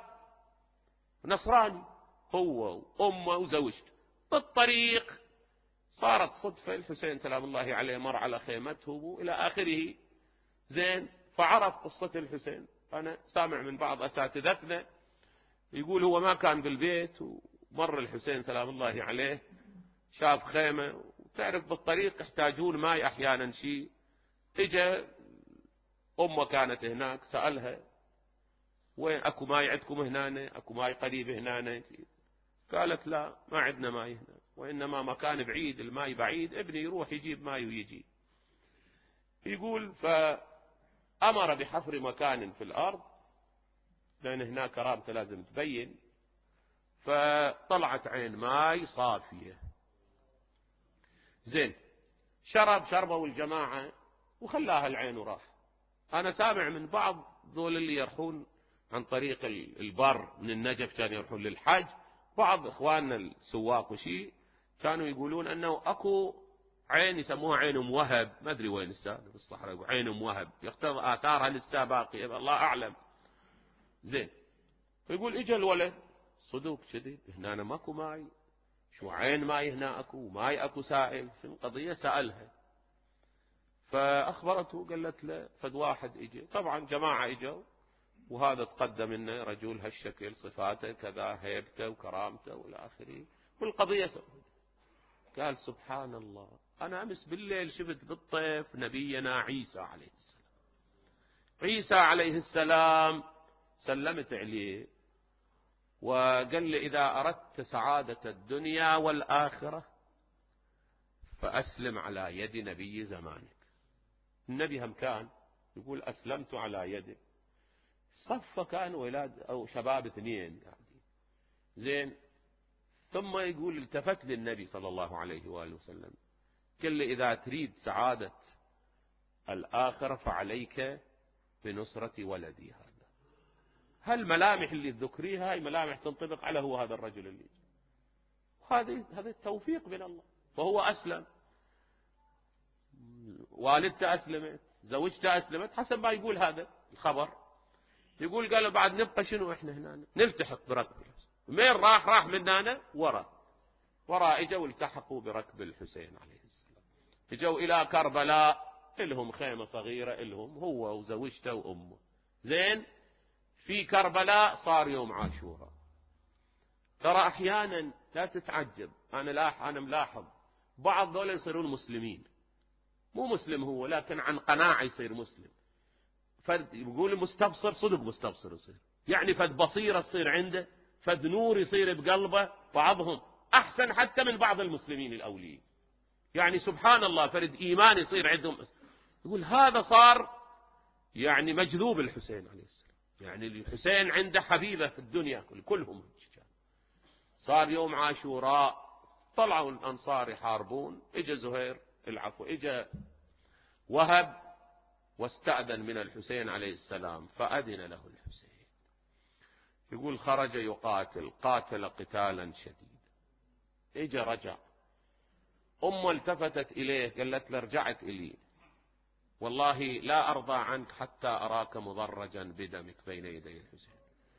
Speaker 1: نصراني هو وأمه وزوجته، بالطريق صارت صدفة الحسين سلام الله عليه مر على خيمته إلى آخره، زين، فعرف قصة الحسين. أنا سامع من بعض أساتذتنا يقول هو ما كان بالبيت ومر الحسين سلام الله عليه، شاف خيمة، وتعرف بالطريق يحتاجون ماء أحيانا شيء، إجا أمه كانت هناك سألها وين أكو ماء عندكم هنا؟ أكو ماء قريب هنا؟ قالت لا، ما عندنا ماء هنا، وإنما مكان بعيد، الماء بعيد، ابني يروح يجيب ماء ويجي. يقول فأمر بحفر مكان في الأرض لأن هناك كرامته لازم تبين، فطلعت عين ماء صافية، زين، شرب شربوا الجماعة وخلاها العين وراح. أنا سامع من بعض ذول اللي يرحون عن طريق البر من النجف كانوا يروحون للحج، بعض إخواننا السواق وشي كانوا يقولون أنه أكو عين يسموها عين أم وهب، ما أدري وين السادة في الصحراء، عين أم وهب يقتضي آثارها لسه باقية، الله أعلم. زين، فيقول إجا الولد صدوق كذي، هنا أنا ماكو ماي، شو عين ماي هنا أكو ماي أكو سائل، شو القضية؟ سألها، فأخبرته، قالت له فد واحد إجا، طبعا جماعة إجوا، وهذا تقدم لنا رجل هالشكل، صفاته كذا، هيبته وكرامته والى اخره، والقضيه سوى. قال سبحان الله، انا امس بالليل شفت بالطيف نبينا عيسى عليه السلام، عيسى عليه السلام سلمت عليه وقال لي إذا أردت سعادة الدنيا والآخرة فأسلم على يد نبي زمانك. النبي هم كان يقول أسلمت على يده. صفة كان ولاد أو شباب اثنين يعني زين. ثم يقول التفت للنبي صلى الله عليه وآله وسلم قال لي إذا تريد سعادة الآخرة فعليك بنصرة ولدي هذا. هالملامح اللي تذكريها هاي ملامح تنطبق على هو هذا الرجل اللي هذه هذا التوفيق من الله. فهو أسلم، والدته أسلمت، زوجته أسلمت، حسب ما يقول هذا الخبر. يقول قالوا بعد نبقى شنو إحنا هنا نلتحق بركب الحسين. مين راح راح من هنا ورا ورا اجوا التحقوا بركب الحسين عليه السلام. اجوا إلى كربلاء، إلهم خيمة صغيرة إلهم هو وزوجته وأمه. زين في كربلاء صار يوم عاشوراء. ترى أحيانا لا تتعجب، أنا لاح أنا ملاحظ بعض دول يصيرون مسلمين، مو مسلم هو لكن عن قناعة يصير مسلم. فد يقول مستبصر، صدق مستبصر يصير، يعني فد بصيرة تصير عنده، فد نور يصير بقلبه. بعضهم أحسن حتى من بعض المسلمين الأوليين، يعني سبحان الله فرد إيمان يصير عندهم. يقول هذا صار يعني مجذوب الحسين عليه السلام، يعني الحسين عنده حبيبة في الدنيا كلهم. صار يوم عاشوراء طلعوا الأنصار يحاربون، اجى زهير العفو اجى وهب واستأذن من الحسين عليه السلام فأذن له الحسين. يقول خرج يقاتل، قاتل قتالا شديدا، اجى رجع. أمه التفتت إليه قالت له رجعت إلي، والله لا أرضى عنك حتى أراك مضرجا بدمك بين يدي الحسين.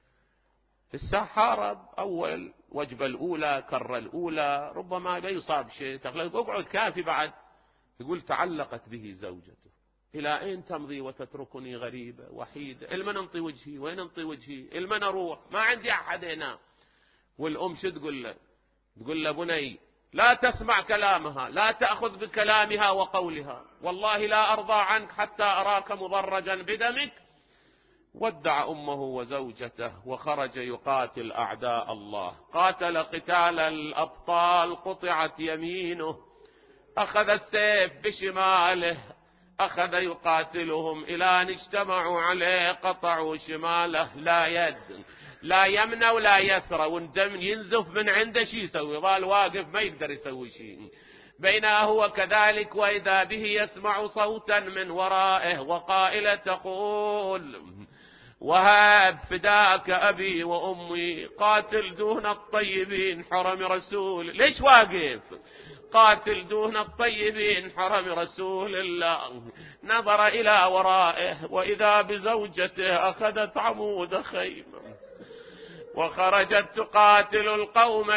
Speaker 1: السحارة أول وجبة الأولى كرة الأولى ربما بيصاب شيء تغلق، اقعد كافي بعد. يقول تعلقت به زوجته، إلى أين تمضي وتتركني غريبة وحيدة؟ المن انطي وجهي، وين انطي وجهي، المن أروح، ما عندي أحد هنا. والأم شو تقول له؟ تقول له بني لا تسمع كلامها، لا تأخذ بكلامها وقولها، والله لا أرضى عنك حتى أراك مضرجا بدمك. ودع أمه وزوجته وخرج يقاتل أعداء الله. قاتل قتال الأبطال، قطعت يمينه، أخذ السيف بشماله، أخذ يقاتلهم إلى أن اجتمعوا عليه قطعوا شماله، لا يد لا يمنى ولا يسرى، والدم ينزف من عنده. شي يسوي؟ ظل واقف ما يقدر يسوي شيء. بينما هو كذلك وإذا به يسمع صوتا من ورائه وقائلة تقول وهب فداك أبي وأمي، قاتل دون الطيبين حرم رسول. ليش واقف؟ قاتل دون الطيبين حرم رسول الله. نظر إلى ورائه وإذا بزوجته أخذت عمود خيمة وخرجت تقاتل القوم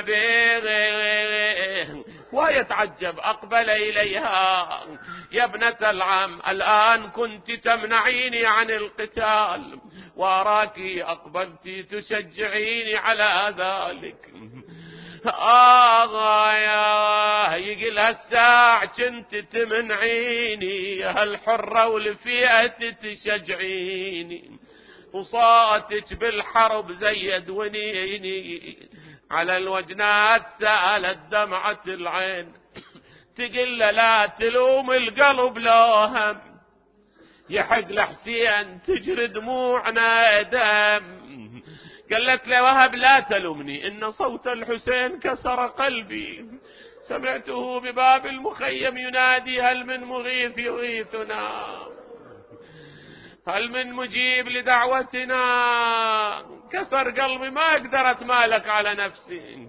Speaker 1: به. ويتعجب أقبل إليها يا ابنة العم الآن كنت تمنعيني عن القتال وأراك أقبلت تشجعيني على ذلك. آه يا يقول هالساع كنت تمنعيني هالحرة والفئة تشجعيني، وصاتك بالحرب زيد ونيني على الوجنات سالت دمعة العين. تقل لا تلوم القلب لو هم، يحق لحسين تجري دموعنا دم. قالت له وهب لا تلومني إن صوت الحسين كسر قلبي، سمعته بباب المخيم ينادي هل من مغيث يغيثنا، هل من مجيب لدعوتنا. كسر قلبي ما قدرت مالك على نفسي.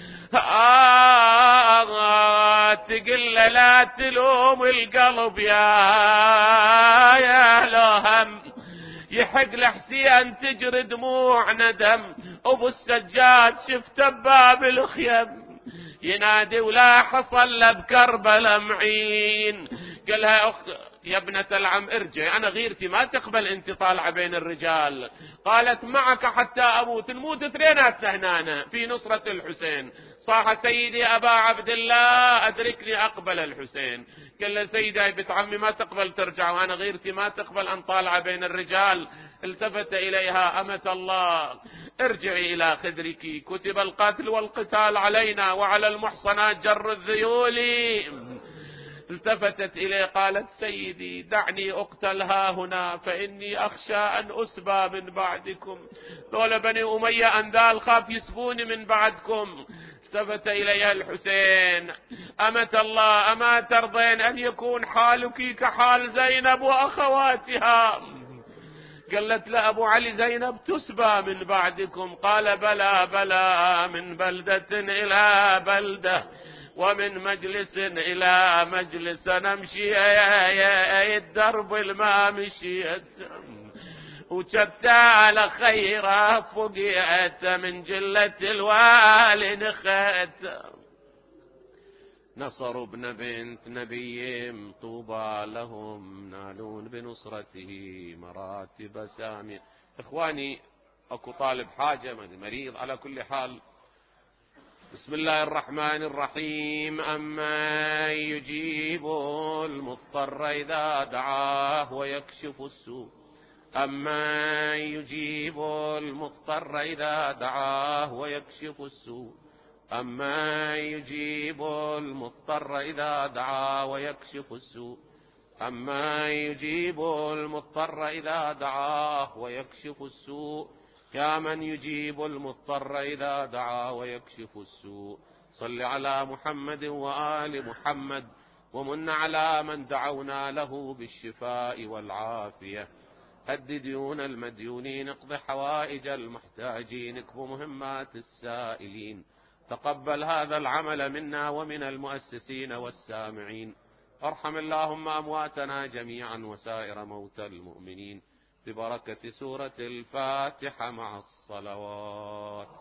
Speaker 1: آه تقل لا تلوم القلب يا يا لهم، يحق لحسين تجري دموع ندم. أبو السجاد شفت باب الخيم ينادي ولا حصل له بكربلاء معين. قالها يا ابنة العم ارجع، أنا غيرتي ما تقبل أنت طالعة بين الرجال. قالت معك حتى أموت، نموت اثنيناتنا هنا في نصرة الحسين. صاح سيدي أبا عبد الله أدركني أقبل الحسين. قال له سيدي بنت عمي ما تقبل ترجع، وأنا غيرتي ما تقبل أن طالعة بين الرجال. التفت إليها: أمة الله ارجعي إلى خدرك، كتب القتل والقتال علينا وعلى المحصنات جر الذيول. التفتت إليه قالت: سيدي دعني أقتل ها هنا، فإني أخشى أن أسبى من بعدكم، ذول بني أمية أنذال خاف يسبوني من بعدكم. التفت إليها الحسين: أمة الله أما ترضين أن يكون حالك كحال زينب وأخواتها؟ قالت: لا أبو علي زينب تسبى من بعدكم. قال: بلى بلى، من بلدة إلى بلدة ومن مجلس إلى مجلس نمشي يا الدرب الما مشيت، وشتى على خيرة فقعت من جلة الوالي نخت. نصر ابن بنت نبيهم طوبى لهم، نالون بنصرته مراتب سامية. إخواني أكو طالب حاجة مريض، على كل حال بسم الله الرحمن الرحيم. أما يجيب المضطر إذا دعاه ويكشف السوء، أما يجيب المضطر إذا دعاه ويكشف السوء، أما يجيب المضطر إذا دعاه ويكشف السوء، أما يجيب المضطر إذا دعاه ويكشف السوء، يا من يجيب المضطر إذا دعا ويكشف السوء. صل على محمد وآل محمد، ومن على من دعونا له بالشفاء والعافية. هد ديون المديونين، اقض حوائج المحتاجين، اكف مهمات السائلين. تقبل هذا العمل منا ومن المؤسسين والسامعين. ارحم اللهم أمواتنا جميعا وسائر موتى المؤمنين ببركة سورة الفاتحة مع الصلوات.